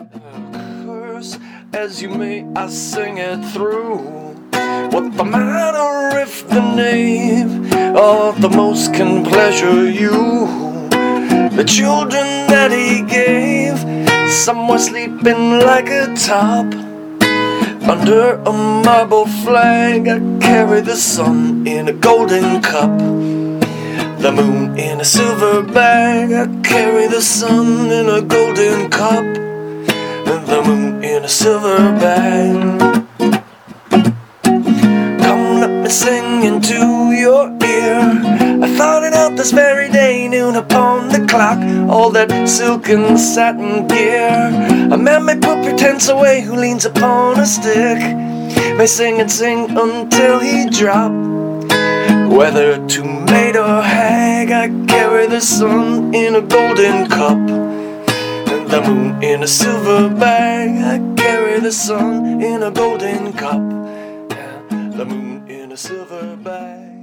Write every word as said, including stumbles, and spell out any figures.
Curse as you may, I sing it through. What the matter if the knave of the most can pleasure you? The children that he gave, some were sleeping like a top. Under a marble flag, I carry the sun in a golden cup. The moon in a silver bag, I carry the sun in a golden cup. And the moon in a silver bag. Come, let me sing into your ear. I thought it out this very day, noon upon the clock. All that silk and satin gear. A man may put pretense away who leans upon a stick, may sing and sing until he drop. Whether to maid or hag, I carry the sun in a golden cup. And the moon in a silver bag, I carry the sun in a golden cup. And the moon in a silver bag.